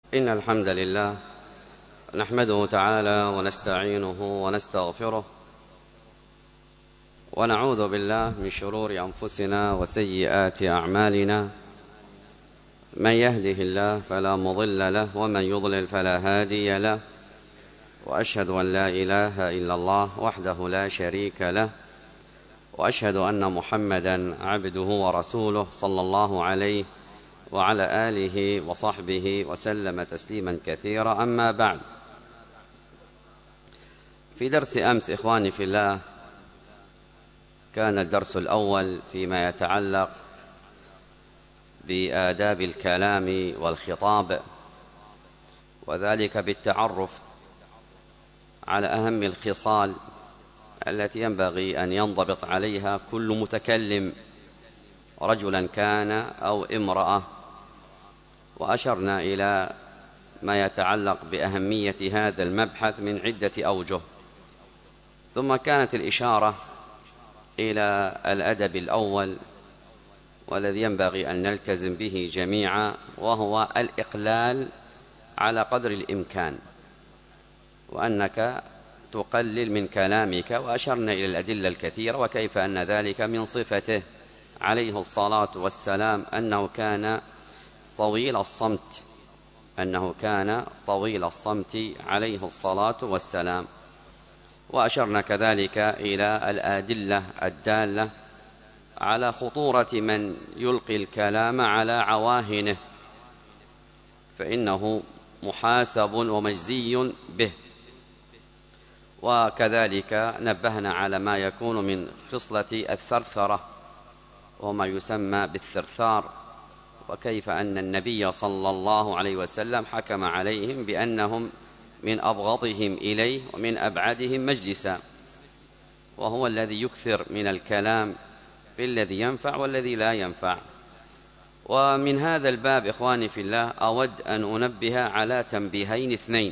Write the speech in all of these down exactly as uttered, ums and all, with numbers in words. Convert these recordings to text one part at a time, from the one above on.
إن الحمد لله نحمده تعالى ونستعينه ونستغفره ونعوذ بالله من شرور أنفسنا وسيئات أعمالنا. من يهده الله فلا مضل له ومن يضلل فلا هادي له، وأشهد أن لا إله إلا الله وحده لا شريك له، وأشهد أن محمدا عبده ورسوله صلى الله عليه وعلى آله وصحبه وسلم تسليما كثيرا. أما بعد، في درس أمس إخواني في الله كان الدرس الأول فيما يتعلق بآداب الكلام والخطاب، وذلك بالتعرف على أهم الخصال التي ينبغي أن ينضبط عليها كل متكلم، رجلا كان أو امرأة، وأشرنا إلى ما يتعلق بأهمية هذا المبحث من عدة أوجه. ثم كانت الإشارة إلى الأدب الأول والذي ينبغي أن نلتزم به جميعا، وهو الإقلال على قدر الإمكان، وأنك تقلل من كلامك. وأشرنا إلى الأدلة الكثيرة وكيف أن ذلك من صفته عليه الصلاة والسلام أنه كان طويل الصمت أنه كان طويل الصمت عليه الصلاة والسلام. وأشرنا كذلك إلى الأدلة الدالة على خطورة من يلقي الكلام على عواهنه، فإنه محاسب ومجزي به. وكذلك نبهنا على ما يكون من خصلة الثرثرة وما يسمى بالثرثار، وكيف أن النبي صلى الله عليه وسلم حكم عليهم بأنهم من أبغضهم إليه ومن أبعدهم مجلسا، وهو الذي يكثر من الكلام بالذي ينفع والذي لا ينفع. ومن هذا الباب إخواني في الله أود أن أنبه على تنبيهين اثنين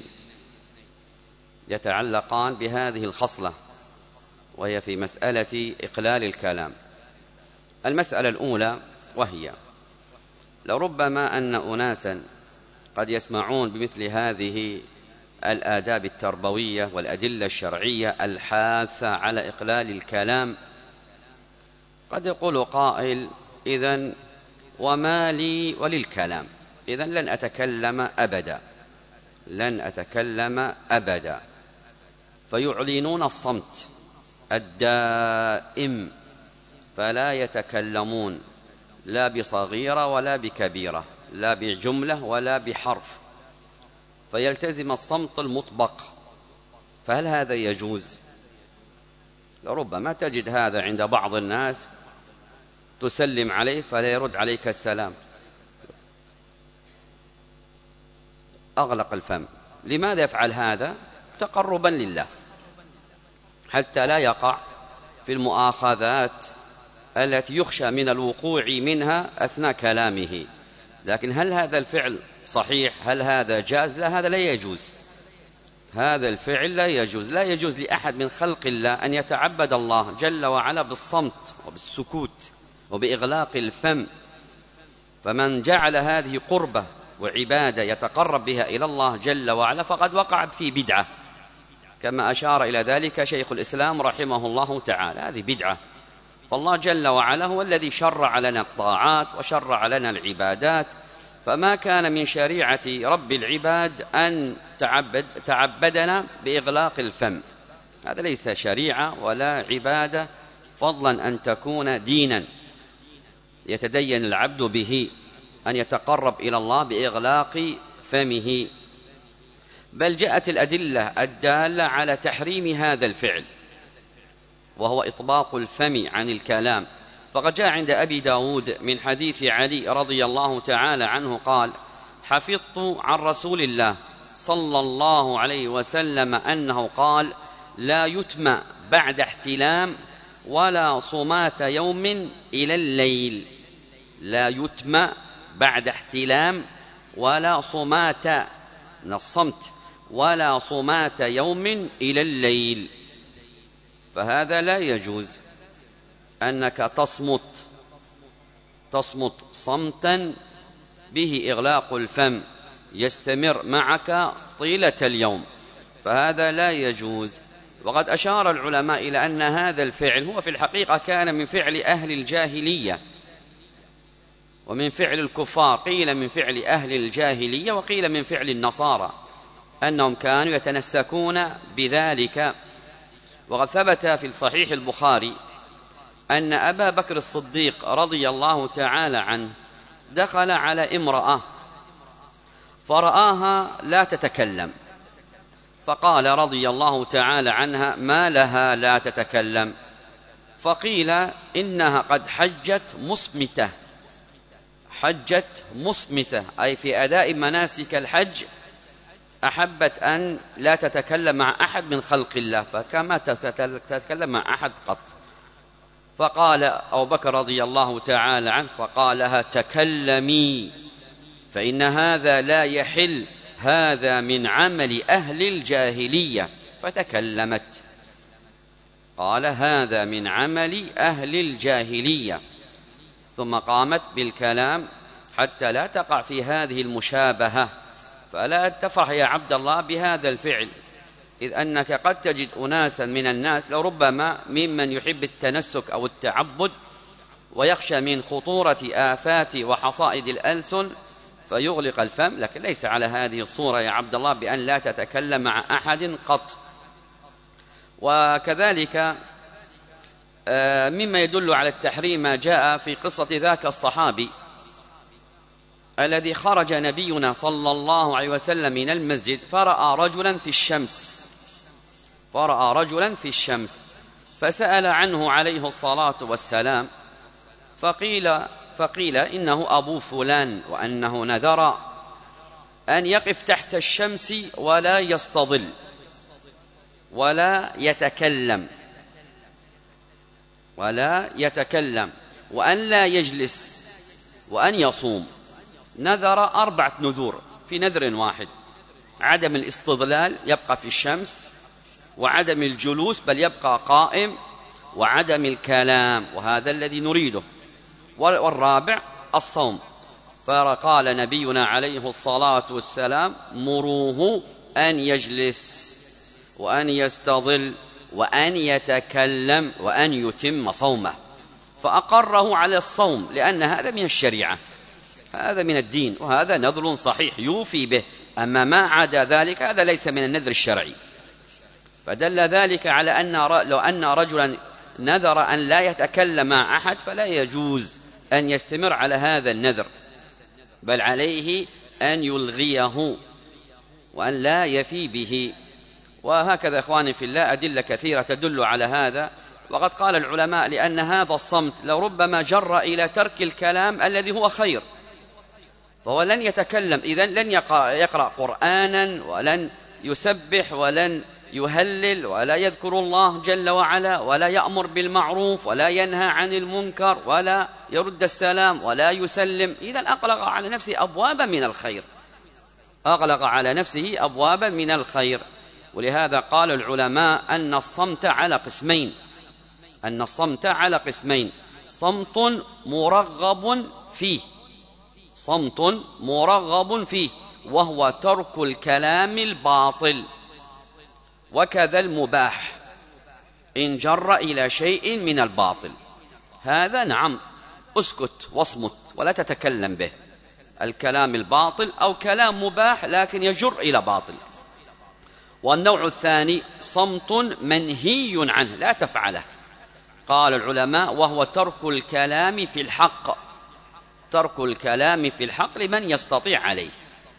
يتعلقان بهذه الخصلة، وهي في مسألة إقلال الكلام. المسألة الأولى وهي لربما أن أناسا قد يسمعون بمثل هذه الآداب التربوية والأدلة الشرعية الحاثة على إقلال الكلام، قد يقول قائل: إذن وما لي وللكلام؟ إذن لن أتكلم أبدا لن أتكلم أبدا فيعلنون الصمت الدائم، فلا يتكلمون لا بصغيرة ولا بكبيرة، لا بجملة ولا بحرف، فيلتزم الصمت المطبق. فهل هذا يجوز؟ لربما تجد هذا عند بعض الناس، تسلم عليه فلا يرد عليك السلام، أغلق الفم. لماذا يفعل هذا؟ تقربا لله، حتى لا يقع في المؤاخذات التي يخشى من الوقوع منها أثناء كلامه. لكن هل هذا الفعل صحيح؟ هل هذا جاز؟ لا، هذا لا يجوز. هذا الفعل لا يجوز. لا يجوز لأحد من خلق الله أن يتعبد الله جل وعلا بالصمت وبالسكوت وبإغلاق الفم. فمن جعل هذه قربة وعبادة يتقرب بها إلى الله جل وعلا فقد وقع في بدعة، كما أشار إلى ذلك شيخ الإسلام رحمه الله تعالى. هذه بدعة. فالله جل وعلا هو الذي شرع لنا الطاعات وشرع لنا العبادات، فما كان من شريعة رب العباد أن تعبد تعبدنا بإغلاق الفم. هذا ليس شريعة ولا عبادة، فضلا أن تكون دينا يتدين العبد به، أن يتقرب إلى الله بإغلاق فمه. بل جاءت الأدلة الدالة على تحريم هذا الفعل، وهو إطباق الفم عن الكلام. فقد جاء عند أبي داود من حديث علي رضي الله تعالى عنه قال: حفظت عن رسول الله صلى الله عليه وسلم أنه قال: لا يتم بعد احتلام ولا صمات يوم إلى الليل. لا يتم بعد احتلام ولا صمات من الصمت ولا صمات يوم إلى الليل. فهذا لا يجوز أنك تصمت تصمت صمتا به إغلاق الفم، يستمر معك طيلة اليوم، فهذا لا يجوز. وقد أشار العلماء إلى أن هذا الفعل هو في الحقيقة كان من فعل أهل الجاهلية ومن فعل الكفار، قيل من فعل أهل الجاهلية وقيل من فعل النصارى، أنهم كانوا يتنسكون بذلك. وقد ثبت في الصحيح البخاري أن أبا بكر الصديق رضي الله تعالى عنه دخل على امرأة فرآها لا تتكلم، فقال رضي الله تعالى عنها: ما لها لا تتكلم؟ فقيل: إنها قد حجت مصمتة، حجت مصمتة أي في أداء مناسك الحج أحبت أن لا تتكلم مع أحد من خلق الله، فكما تتكلم مع أحد قط. فقال أبو بكر رضي الله تعالى عنه فقال لها: تكلمي، فإن هذا لا يحل، هذا من عمل أهل الجاهلية. فتكلمت، قال: هذا من عمل أهل الجاهلية. ثم قامت بالكلام حتى لا تقع في هذه المشابهة. فلا تفرح يا عبد الله بهذا الفعل، إذ أنك قد تجد أناسا من الناس لربما ممن يحب التنسك أو التعبد ويخشى من خطورة آفات وحصائد الألسن فيغلق الفم، لكن ليس على هذه الصورة يا عبد الله بأن لا تتكلم مع أحد قط. وكذلك مما يدل على التحريم ما جاء في قصة ذاك الصحابي الذي خرج نبينا صلى الله عليه وسلم من المسجد فرأى رجلا في الشمس فرأى رجلا في الشمس فسأل عنه عليه الصلاة والسلام، فقيل, فقيل إنه أبو فلان، وأنه نذر أن يقف تحت الشمس ولا يستظل ولا يتكلم ولا يتكلم وأن لا يجلس وأن يصوم. نذر أربعة نذور في نذر واحد: عدم الاستظلال يبقى في الشمس، وعدم الجلوس بل يبقى قائم، وعدم الكلام وهذا الذي نريده، والرابع الصوم. فقال نبينا عليه الصلاة والسلام: مروه أن يجلس وأن يستظل وأن يتكلم وأن يتم صومه. فأقره على الصوم لأن هذا من الشريعة، هذا من الدين، وهذا نذر صحيح يوفي به. أما ما عدا ذلك هذا ليس من النذر الشرعي. فدل ذلك على أن لو أن رجلا نذر أن لا يتكلم مع أحد فلا يجوز أن يستمر على هذا النذر، بل عليه أن يلغيه وأن لا يفي به. وهكذا إخواني في الله أدلة كثيرة تدل على هذا. وقد قال العلماء لأن هذا الصمت لربما جر إلى ترك الكلام الذي هو خير، فهو لن يتكلم إذن، لن يقرأ قرآنا ولن يسبح ولن يهلل ولا يذكر الله جل وعلا ولا يأمر بالمعروف ولا ينهى عن المنكر ولا يرد السلام ولا يسلم. إذن أغلق على نفسه أبوابا من الخير، أغلق على نفسه أبوابا من الخير. ولهذا قال العلماء أن الصمت على قسمين أن الصمت على قسمين صمت مرغب فيه صمت مرغب فيه وهو ترك الكلام الباطل، وكذا المباح إن جر إلى شيء من الباطل، هذا نعم اسكت واصمت ولا تتكلم به، الكلام الباطل أو كلام مباح لكن يجر إلى باطل. والنوع الثاني صمت منهي عنه لا تفعله، قال العلماء وهو ترك الكلام في الحق ترك الكلام في الحق لمن يستطيع عليه.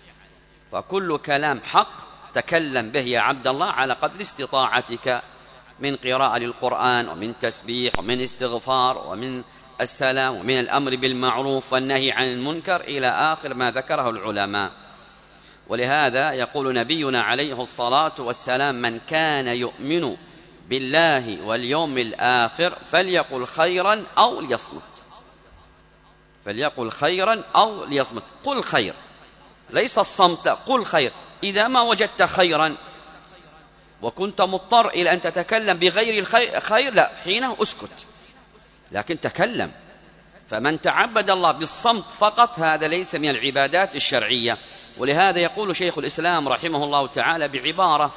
فكل كلام حق تكلم به يا عبد الله على قدر استطاعتك من قراءة للقرآن ومن تسبيح ومن استغفار ومن السلام ومن الأمر بالمعروف والنهي عن المنكر إلى آخر ما ذكره العلماء. ولهذا يقول نبينا عليه الصلاة والسلام: من كان يؤمن بالله واليوم الآخر فليقل خيرا أو ليصمت فليقل خيرا أو ليصمت قل خير، ليس الصمت، قل خير. إذا ما وجدت خيرا وكنت مضطر إلى أن تتكلم بغير الخير لا، حينه أسكت، لكن تكلم. فمن تعبد الله بالصمت فقط هذا ليس من العبادات الشرعية. ولهذا يقول شيخ الإسلام رحمه الله تعالى بعبارة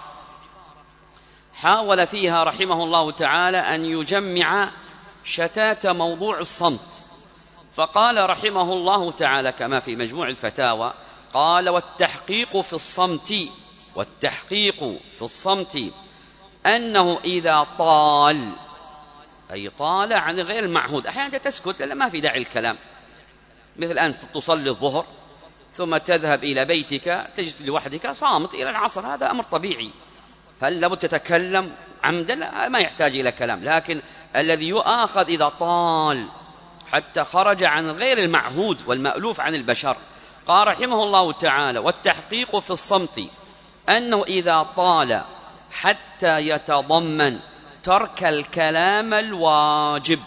حاول فيها رحمه الله تعالى أن يجمع شتات موضوع الصمت، فقال رحمه الله تعالى كما في مجموع الفتاوى، قال: والتحقيق في الصمت والتحقيق في الصمت أنه إذا طال، أي طال عن غير المعهود، أحيانا تسكت لأن ما في داعي الكلام، مثل الآن تصلي الظهر ثم تذهب إلى بيتك تجلس لوحدك صامت إلى العصر، هذا أمر طبيعي. هل لابد تتكلم عمدا؟ لا، ما يحتاج إلى كلام، لكن الذي يؤاخذ إذا طال حتى خرج عن غير المعهود والمألوف عن البشر. قال رحمه الله تعالى: والتحقيق في الصمت أنه إذا طال حتى يتضمن ترك الكلام الواجب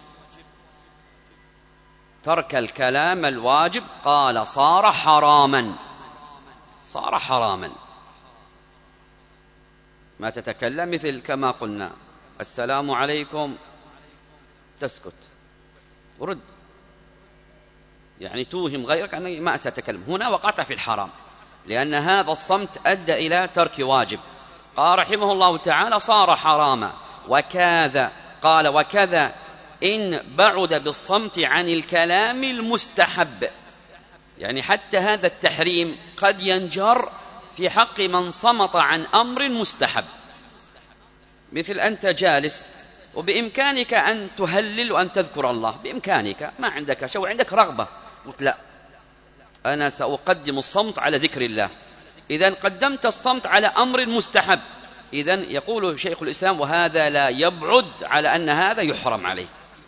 ترك الكلام الواجب قال صار حراما صار حراما ما تتكلم، مثل كما قلنا السلام عليكم تسكت ورد، يعني توهم غيرك أني ما سأتكلم، هنا وقعت في الحرام، لأن هذا الصمت أدى إلى ترك واجب. قال رحمه الله تعالى: صار حراما. وكذا قال وكذا إن بعد بالصمت عن الكلام المستحب، يعني حتى هذا التحريم قد ينجر في حق من صمت عن أمر مستحب، مثل أنت جالس وبإمكانك أن تهلل وأن تذكر الله، بإمكانك، ما عندك شيء وعندك رغبة، قلت لا أنا سأقدم الصمت على ذكر الله، إذن قدمت الصمت على أمر مستحب، إذن يقول شيخ الإسلام: وهذا لا يبعد على أن هذا يحرم عليه،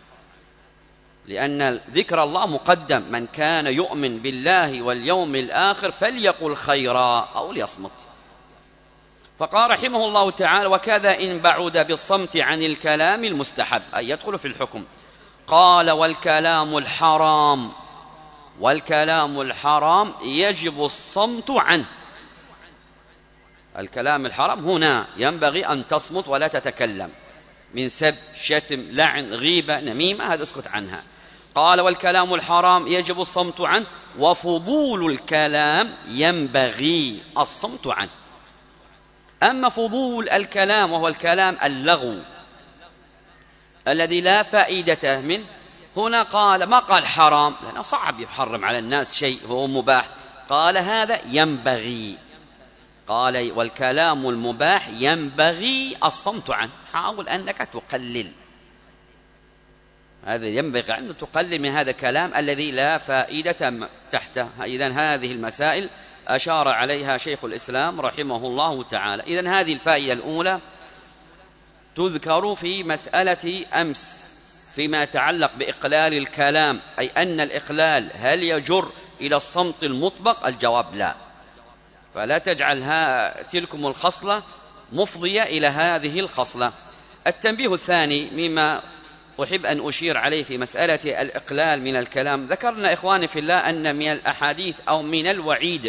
لأن ذكر الله مقدم، من كان يؤمن بالله واليوم الآخر فليقل خيرا أو ليصمت. فقال رحمه الله تعالى: وكذا إن بعد بالصمت عن الكلام المستحب، أي يدخل في الحكم. قال: والكلام الحرام والكلام الحرام يجب الصمت عنه. الكلام الحرام هنا ينبغي أن تصمت ولا تتكلم، من سب، شتم، لعن، غيبة، نميمة، هذا اسكت عنها. قال: والكلام الحرام يجب الصمت عنه، وفضول الكلام ينبغي الصمت عنه. أما فضول الكلام وهو الكلام اللغو الذي لا فائدة منه، هنا قال ما قال حرام، لأنه صعب يحرم على الناس شيء هو مباح، قال هذا ينبغي، قال: والكلام المباح ينبغي الصمت عنه. حاول أنك تقلل، هذا ينبغي أن تقلل من هذا الكلام الذي لا فائدة تحته. إذن هذه المسائل أشار عليها شيخ الإسلام رحمه الله تعالى. إذن هذه الفائدة الأولى تذكر في مسألة أمس فيما يتعلق بإقلال الكلام، أي أن الإقلال هل يجر إلى الصمت المطبق؟ الجواب لا، فلا تجعلها تلكم الخصلة مفضية إلى هذه الخصلة. التنبيه الثاني مما أحب أن أشير عليه في مسألة الإقلال من الكلام، ذكرنا إخواني في الله أن من الأحاديث أو من الوعيد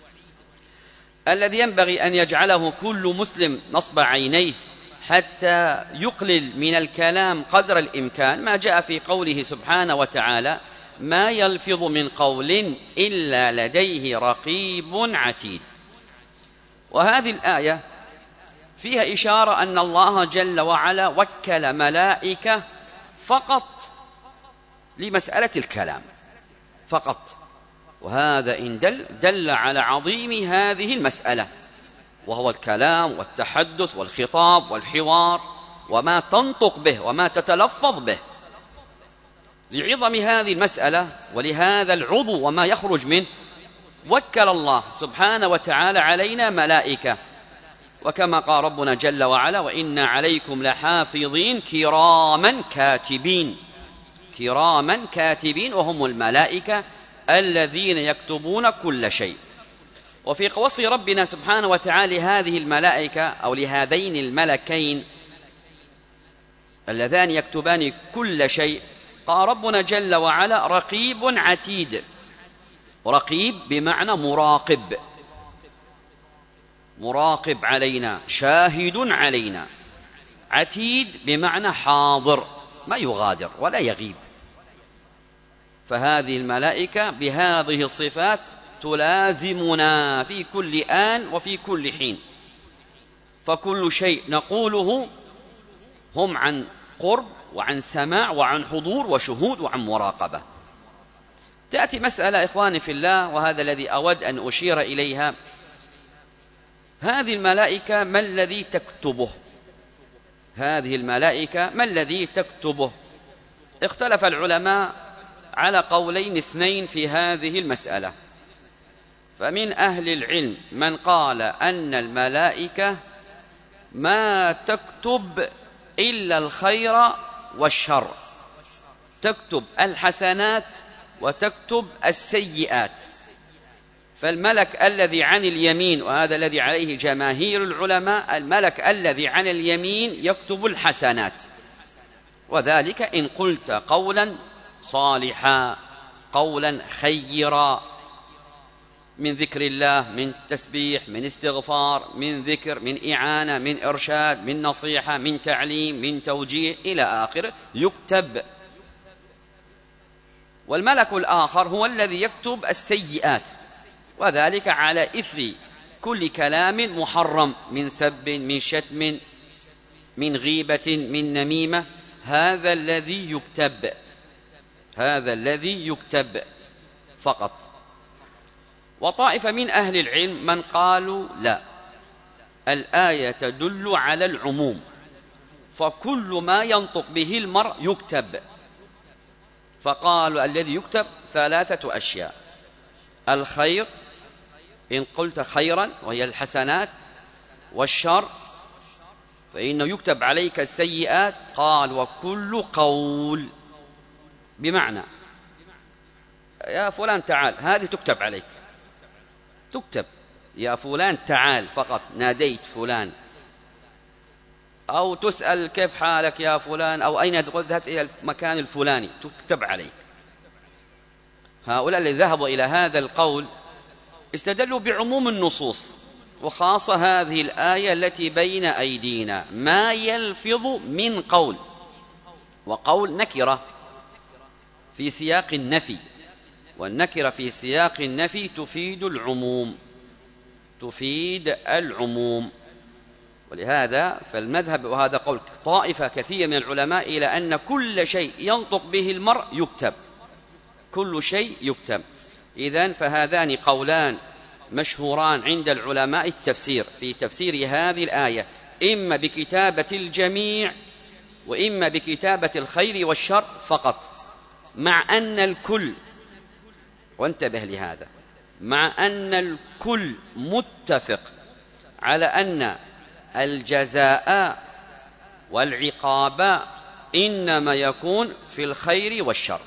الذي ينبغي أن يجعله كل مسلم نصب عينيه حتى يقلل من الكلام قدر الإمكان، ما جاء في قوله سبحانه وتعالى: ما يلفظ من قول إلا لديه رقيب عتيد. وهذه الآية فيها إشارة أن الله جل وعلا وكل ملائكة فقط لمسألة الكلام فقط، وهذا إن دل, دل على عظيم هذه المسألة، وهو الكلام والتحدث والخطاب والحوار وما تنطق به وما تتلفظ به. لعظم هذه المسألة ولهذا العضو وما يخرج منه وكل الله سبحانه وتعالى علينا ملائكة، وكما قال ربنا جل وعلا: وإن عليكم لحافظين كراما كاتبين كراما كاتبين وهم الملائكة الذين يكتبون كل شيء. وفي وصف ربنا سبحانه وتعالى هذه الملائكة أو لهذين الملكين اللذان يكتبان كل شيء، قال ربنا جل وعلا: رقيب عتيد. رقيب بمعنى مراقب، مراقب علينا، شاهد علينا. عتيد بمعنى حاضر، ما يغادر ولا يغيب. فهذه الملائكة بهذه الصفات تلازمنا في كل آن وفي كل حين، فكل شيء نقوله هم عن قرب وعن سماع وعن حضور وشهود وعن مراقبة. تأتي مسألة إخواني في الله، وهذا الذي أود أن أشير إليها. هذه الملائكة ما الذي تكتبه؟ هذه الملائكة ما الذي تكتبه؟ اختلف العلماء على قولين اثنين في هذه المسألة. فمن أهل العلم من قال أن الملائكة ما تكتب إلا الخير والشر، تكتب الحسنات وتكتب السيئات. فالملك الذي عن اليمين، وهذا الذي عليه جماهير العلماء، الملك الذي عن اليمين يكتب الحسنات، وذلك إن قلت قولا صالحا، قولا خيرا، من ذكر الله، من تسبيح، من استغفار، من ذكر، من إعانة، من إرشاد، من نصيحة، من تعليم، من توجيه إلى آخره، يكتب. والملك الآخر هو الذي يكتب السيئات، وذلك على إثر كل كلام محرم، من سب، من شتم، من غيبة، من نميمة. هذا الذي يكتب، هذا الذي يكتب فقط. وطائفة من أهل العلم من قالوا لا، الآية تدل على العموم، فكل ما ينطق به المرء يكتب. فقالوا الذي يكتب ثلاثة أشياء: الخير إن قلت خيرا وهي الحسنات، والشر فإنه يكتب عليك السيئات. قال وكل قول، بمعنى يا فلان تعال، هذه تكتب عليك، تكتب يا فلان تعال، فقط ناديت فلان. أو تسأل كيف حالك يا فلان، أو أين ذهبت إلى المكان الفلاني، تكتب عليك. هؤلاء الذين ذهبوا إلى هذا القول استدلوا بعموم النصوص، وخاصة هذه الآية التي بين أيدينا: ما يلفظ من قول. وقول نكرة في سياق النفي، والنكرة في سياق النفي تفيد العموم، تفيد العموم. ولهذا فالمذهب، وهذا قول طائفة كثير من العلماء، إلى أن كل شيء ينطق به المرء يكتب، كل شيء يكتب. إذن فهذان قولان مشهوران عند العلماء التفسير في تفسير هذه الآية، إما بكتابة الجميع وإما بكتابة الخير والشر فقط، مع أن الكل، وانتبه لهذا، مع أن الكل متفق على أن الجزاء والعقاب إنما يكون في الخير والشر.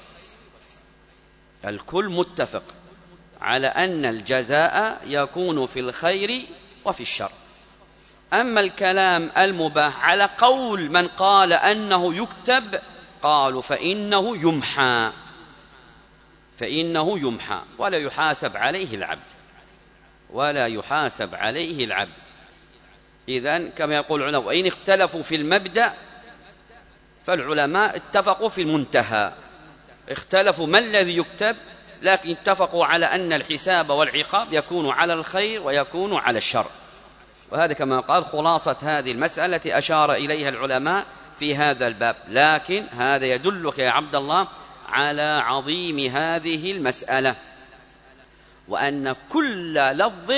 الكل متفق على أن الجزاء يكون في الخير وفي الشر. أما الكلام المباح على قول من قال أنه يكتب، قالوا فإنه يمحى، فإنه يمحى ولا يحاسب عليه العبد، ولا يحاسب عليه العبد. إذن كما يقول العلماء: وإن اختلفوا في المبدأ فالعلماء اتفقوا في المنتهى. اختلفوا ما الذي يكتب، لكن اتفقوا على أن الحساب والعقاب يكون على الخير ويكون على الشر. وهذا كما قال خلاصة هذه المسألة التي أشار إليها العلماء في هذا الباب. لكن هذا يدلك يا عبد الله على عظيم هذه المسألة، وأن كل لفظ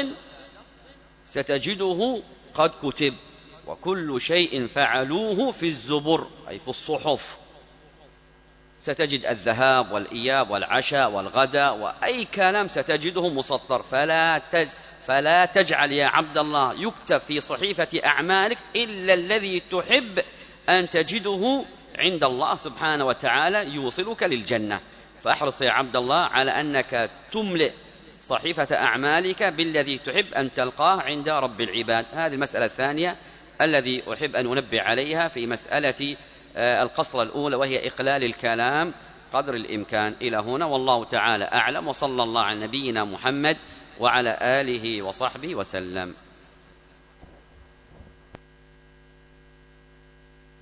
ستجده قد كتب، وكل شيء فعلوه في الزبر أي في الصحف. ستجد الذهاب والإياب والعشاء والغداء وأي كلام ستجده مسطر. فلا تج فلا تجعل يا عبد الله يكتب في صحيفة أعمالك إلا الذي تحب أن تجده عند الله سبحانه وتعالى يوصلك للجنة. فأحرص يا عبد الله على أنك تملئ صحيفة أعمالك بالذي تحب أن تلقاه عند رب العباد. هذه المسألة الثانية الذي أحب أن أنبه عليها في مسألة القصر الأولى، وهي إقلال الكلام قدر الإمكان. إلى هنا والله تعالى أعلم، وصلى الله على نبينا محمد وعلى آله وصحبه وسلم.